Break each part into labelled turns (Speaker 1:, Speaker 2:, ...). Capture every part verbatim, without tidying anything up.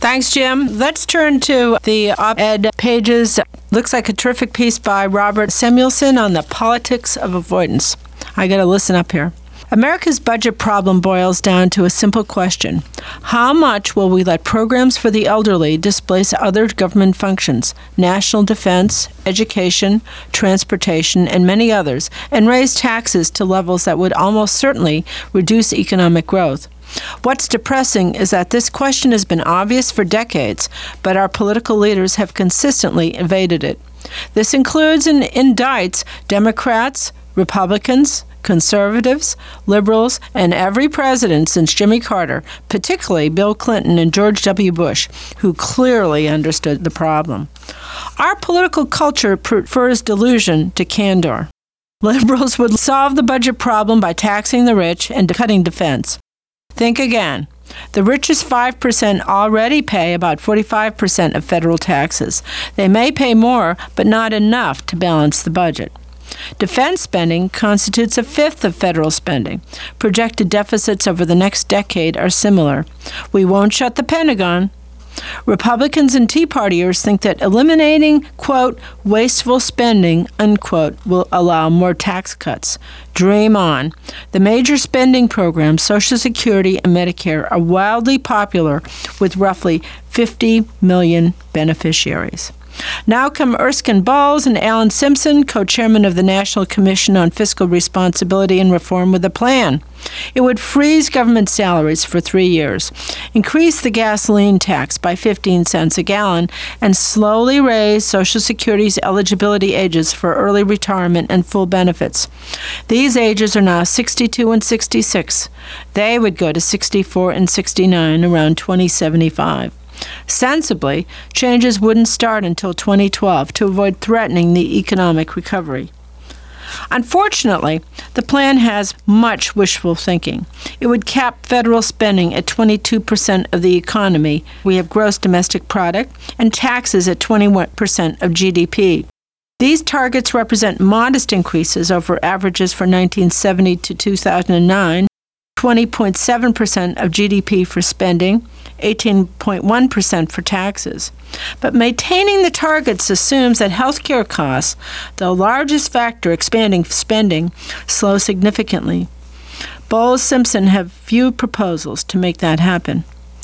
Speaker 1: Thanks, Jim. Let's turn to the op-ed pages. Looks like a terrific piece by Robert Samuelson on the politics of avoidance. I got to listen up here. America's budget problem boils down to a simple question. How much will we let programs for the elderly displace other government functions, national defense, education, transportation, and many others, and raise taxes to levels that would almost certainly reduce economic growth? What's depressing is that this question has been obvious for decades, but our political leaders have consistently evaded it. This includes and indicts Democrats, Republicans, conservatives, liberals, and every president since Jimmy Carter, particularly Bill Clinton and George W. Bush, who clearly understood the problem. Our political culture prefers delusion to candor. Liberals would solve the budget problem by taxing the rich and cutting defense. Think again. The richest five percent already pay about forty-five percent of federal taxes. They may pay more, but not enough to balance the budget. Defense spending constitutes a fifth of federal spending. Projected deficits over the next decade are similar. We won't shut the Pentagon. Republicans and Tea Partiers think that eliminating, quote, wasteful spending, unquote, will allow more tax cuts. Dream on. The major spending programs, Social Security and Medicare, are wildly popular with roughly fifty million beneficiaries. Now come Erskine Bowles and Alan Simpson, co-chairman of the National Commission on Fiscal Responsibility and Reform, with a plan. It would freeze government salaries for three years, increase the gasoline tax by fifteen cents a gallon, and slowly raise Social Security's eligibility ages for early retirement and full benefits. These ages are now sixty-two and sixty-six. They would go to sixty-four and sixty-nine around twenty seventy-five. Sensibly, changes wouldn't start until twenty twelve to avoid threatening the economic recovery. Unfortunately, the plan has much wishful thinking. It would cap federal spending at twenty-two percent of the economy. We have gross domestic product, and taxes at twenty-one percent of G D P. These targets represent modest increases over averages for nineteen seventy to two thousand nine, twenty point seven percent of G D P for spending, eighteen point one percent for taxes. But maintaining the targets assumes that healthcare costs, the largest factor expanding spending, slow significantly. Bowles-Simpson have few proposals to make that happen.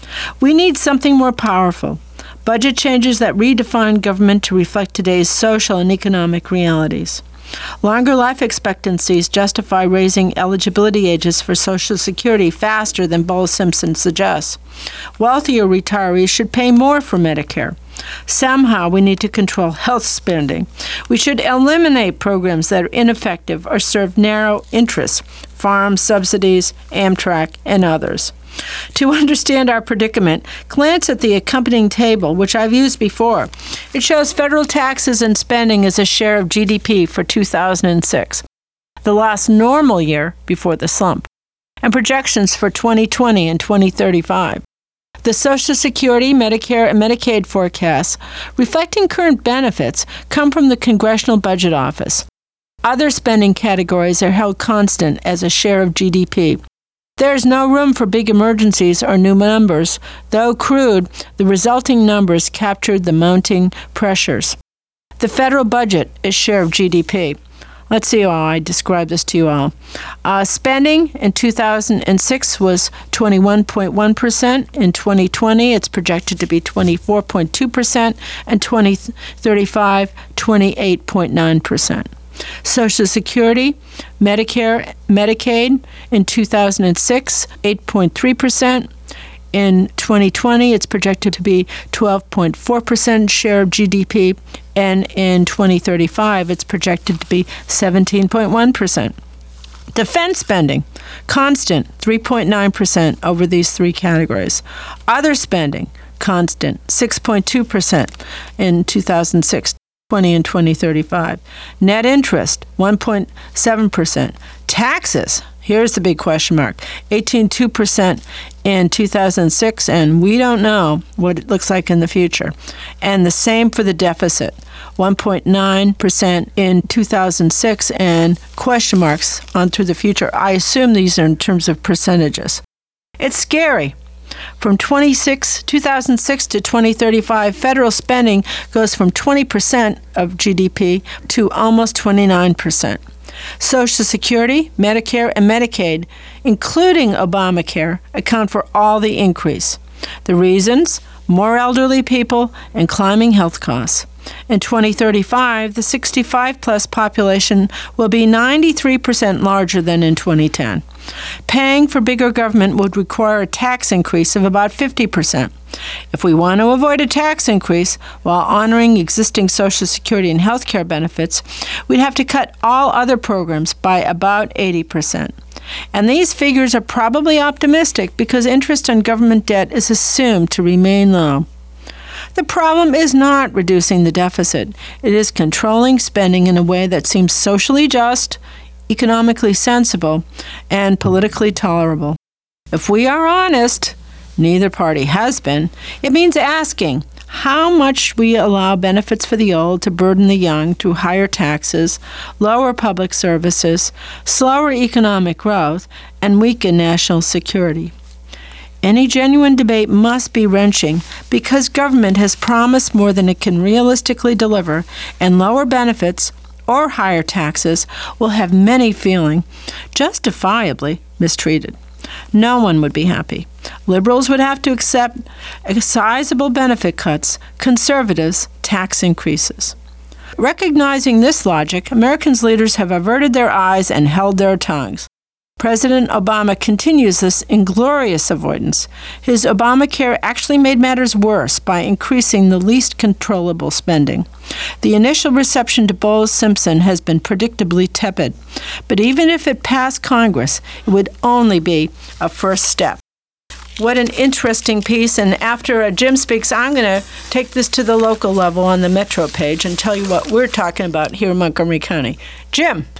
Speaker 1: We need something more powerful. Budget changes that redefine government to reflect today's social and economic realities. Longer life expectancies justify raising eligibility ages for Social Security faster than Bowles-Simpson suggests. Wealthier retirees should pay more for Medicare. Somehow we need to control health spending. We should eliminate programs that are ineffective or serve narrow interests, farm subsidies, Amtrak, and others. To understand our predicament, glance at the accompanying table, which I've used before. It shows federal taxes and spending as a share of G D P for two thousand six, the last normal year before the slump, and projections for twenty twenty and twenty thirty-five. The Social Security, Medicare, and Medicaid forecasts, reflecting current benefits, come from the Congressional Budget Office. Other spending categories are held constant as a share of G D P. There is no room for big emergencies or new numbers. Though crude, the resulting numbers captured the mounting pressures. The federal budget is share of G D P. Let's see how I describe this to you all. Uh, spending in two thousand six was twenty-one point one percent. In twenty twenty, it's projected to be twenty-four point two percent, and twenty thirty-five, twenty-eight point nine percent. Social Security, Medicare, Medicaid in two thousand six, eight point three percent. In twenty twenty, it's projected to be twelve point four percent share of G D P, and in twenty thirty-five, it's projected to be seventeen point one percent. Defense spending, constant, three point nine percent over these three categories. Other spending, constant, six point two percent in two thousand six, twenty, and twenty thirty-five. Net interest, one point seven percent. Taxes, here's the big question mark, eighteen point two percent in two thousand six, and we don't know what it looks like in the future. And the same for the deficit, one point nine percent in two thousand six, and question marks on through the future. I assume these are in terms of percentages. It's scary. From twenty-six, two thousand six to twenty thirty-five, federal spending goes from twenty percent of G D P to almost twenty-nine percent. Social Security, Medicare, and Medicaid, including Obamacare, account for all the increase. The reasons? More elderly people and climbing health costs. In twenty thirty-five, the sixty-five plus population will be ninety-three percent larger than in twenty ten. Paying for bigger government would require a tax increase of about fifty percent. If we want to avoid a tax increase while honoring existing Social Security and health care benefits, we'd have to cut all other programs by about eighty percent. And these figures are probably optimistic because interest on government debt is assumed to remain low. The problem is not reducing the deficit. It is controlling spending in a way that seems socially just, economically sensible, and politically tolerable. If we are honest, neither party has been, it means asking how much we allow benefits for the old to burden the young through higher taxes, lower public services, slower economic growth, and weaken national security. Any genuine debate must be wrenching because government has promised more than it can realistically deliver, and lower benefits or higher taxes will have many feeling justifiably mistreated. No one would be happy. Liberals would have to accept sizable benefit cuts, conservatives tax increases. Recognizing this logic, Americans' leaders have averted their eyes and held their tongues. President Obama continues this inglorious avoidance. His Obamacare actually made matters worse by increasing the least controllable spending. The initial reception to Bowles-Simpson has been predictably tepid, but even if it passed Congress, it would only be a first step. What an interesting piece, and after uh, Jim speaks, I'm going to take this to the local level on the Metro page and tell you what we're talking about here in Montgomery County. Jim.